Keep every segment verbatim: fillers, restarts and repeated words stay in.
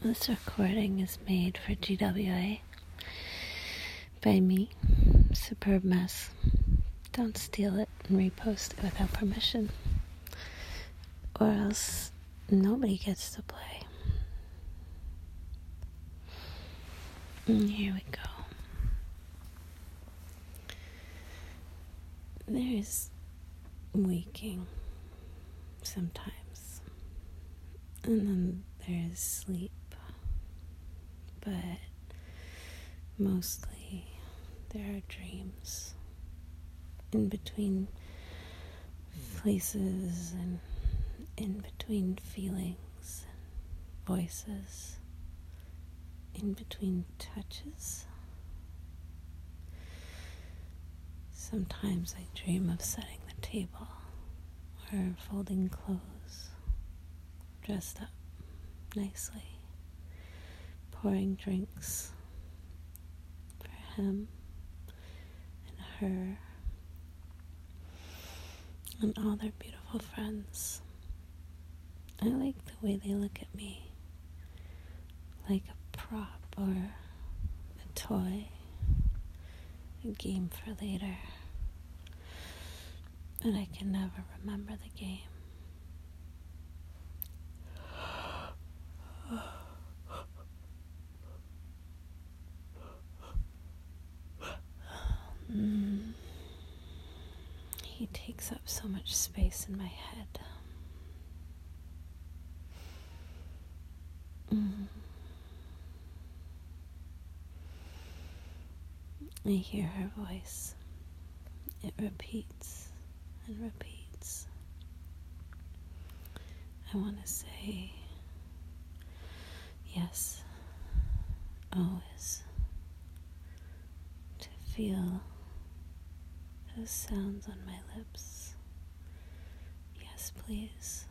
This recording is made for G W A by me, Superb Mess. Don't steal it and repost it without permission, or else nobody gets to play. And here we go. There's waking sometimes, and then there's sleep, but mostly there are dreams in between places and in between feelings and voices, in between touches. Sometimes I dream of setting the table or folding clothes, dressed up nicely, pouring drinks for him and her and all their beautiful friends. I like the way they look at me, like a prop or a toy, a game for later, and I can never remember the game. Mm. He takes up so much space in my head. Mm. I hear her voice. It repeats and repeats. I want to say yes, always, to feel those sounds on my lips. Yes, please.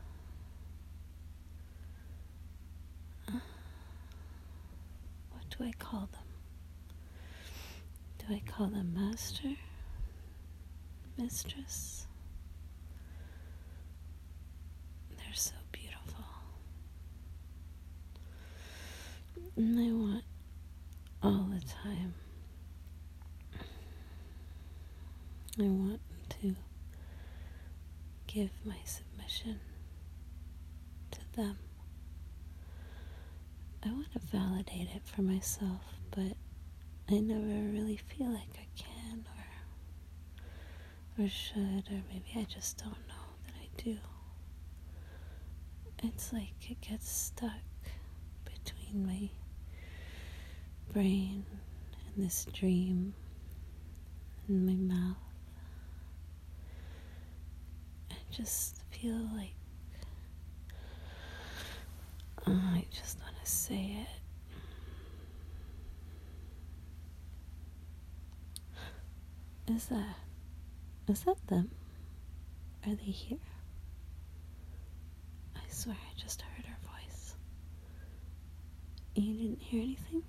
Uh, what do I call them? Do I call them master? Mistress? They're so beautiful. And I want all the time. I want to give my submission to them. I want to validate it for myself, but I never really feel like I can or or should, or maybe I just don't know that I do. It's like it gets stuck between my brain and this dream and my mouth. I just feel like oh, I just want to say it. Is that, is that them? Are they here? I swear I just heard her voice. You didn't hear anything?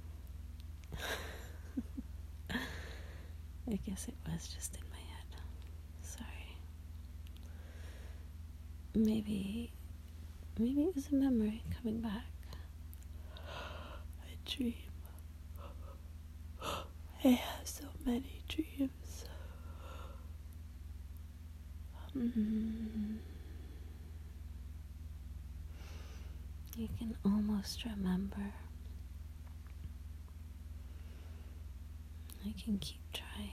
I guess it was just in my head. Sorry. Maybe, maybe it was a memory coming back. A dream. I have so many dreams. Mm-hmm. You can almost remember. I can keep trying.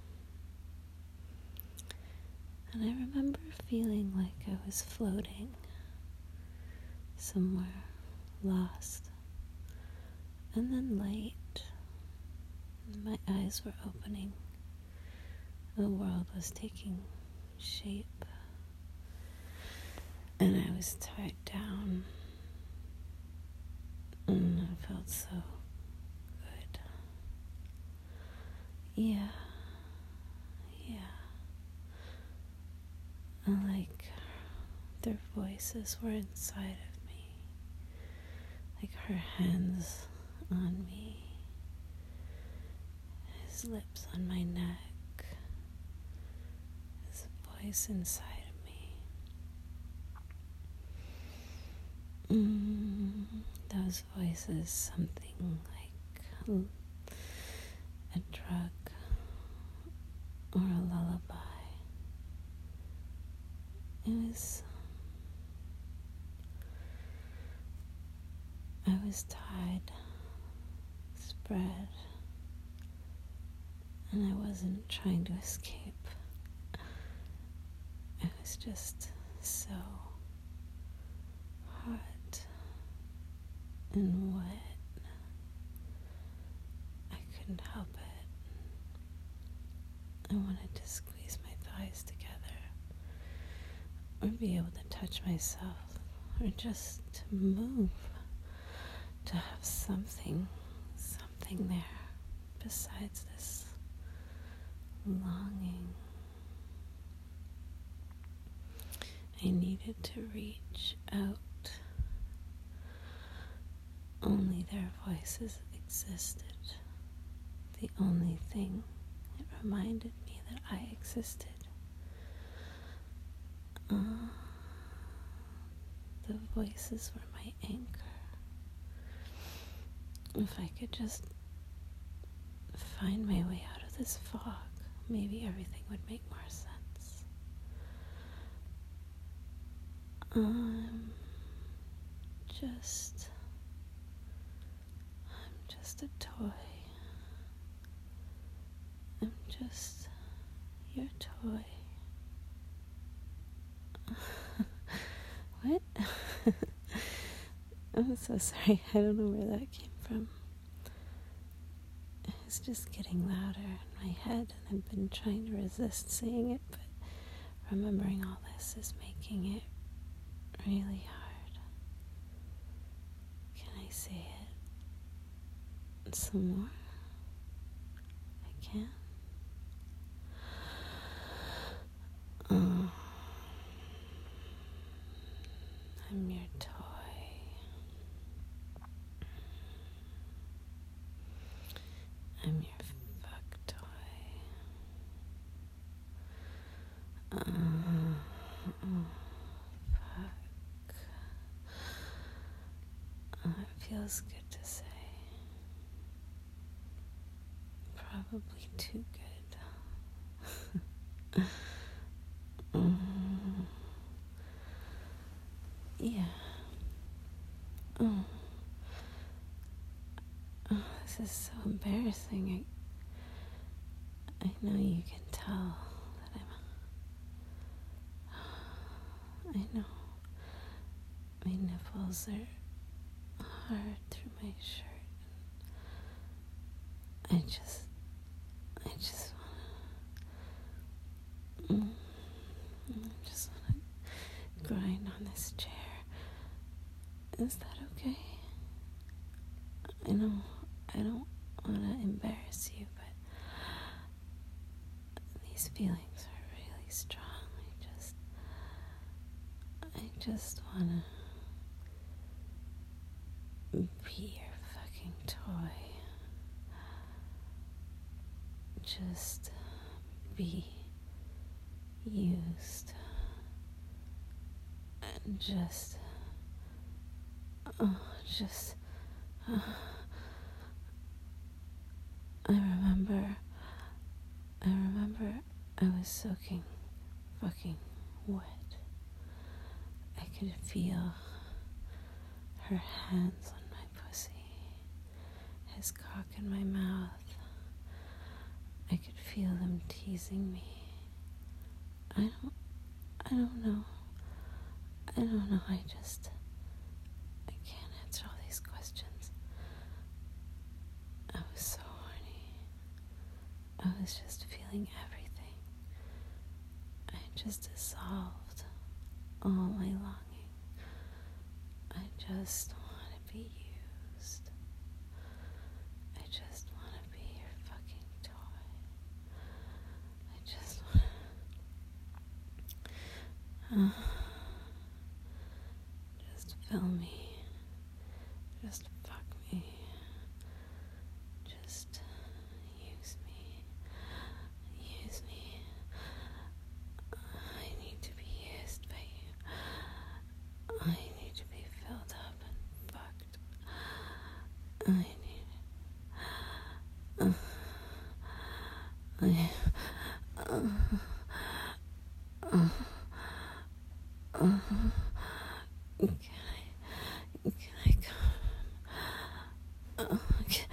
And I remember feeling like I was floating somewhere, lost, and then light. My eyes were opening. The world was taking shape. And I was tied down. And I felt so good. Yeah. Yeah. And like their voices were inside of me. Like her hands on me. His lips on my neck, his voice inside of me. Mm, His voice is something like a drug or a lullaby. It was, I was tied, spread, and I wasn't trying to escape. It was just so hot and wet. I couldn't help it. I wanted to squeeze my thighs together, or be able to touch myself, or just to move, to have something, something there besides this longing. I needed to reach out. Only their voices existed. The only thing that reminded me that I existed. Uh, the voices were my anchor. If I could just find my way out of this fog, maybe everything would make more sense. I'm just, I'm just a toy. I'm just your toy. What? I'm so sorry. I don't know where that came from. It's just getting louder in my head, and I've been trying to resist saying it, but remembering all this is making it really hard. Can I say it some more? I can. Uh, I'm your toy. I'm your fuck toy. Uh, uh, fuck. Uh, it feels good to say. Probably too good. um, yeah. Oh. Oh, this is so embarrassing. I, I know you can tell that I'm. I know. My nipples are hard through my shirt. I just, I just wanna, I just wanna grind on this chair. Is that okay? I know I don't wanna embarrass you, but these feelings are really strong. I just, I just wanna be your fucking toy. Just be used. And just, oh, just, uh, I remember, I remember I was soaking fucking wet. I could feel her hands on my pussy, his cock in my mouth. I could feel them teasing me. I don't, I don't know. I don't know, I just, I can't answer all these questions. I was so horny. I was just feeling everything. I just dissolved all my longing. I just want to be used. I just want to be your fucking toy. I just want to... Uh, just fill me. Just fuck me. Just use me. Use me. I need to be used by you. I need to be filled up and fucked. I need uh, I uh, uh, uh, can I can I come? Uh, can,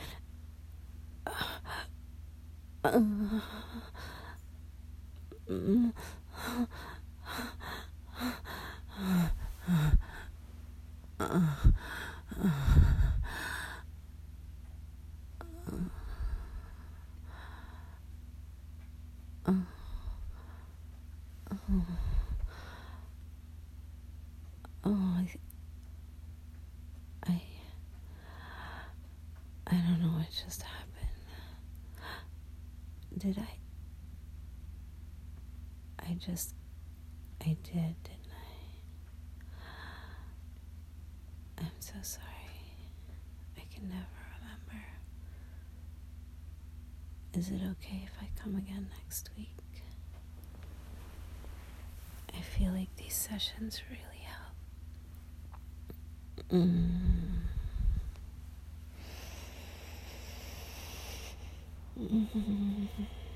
uh, mm, uh, oh, I, I, I don't know what just happened. Did I? I just, I did, didn't I? I'm so sorry. I can never remember. Is it okay if I come again next week? I feel like these sessions really help. Mm. Mm-hmm.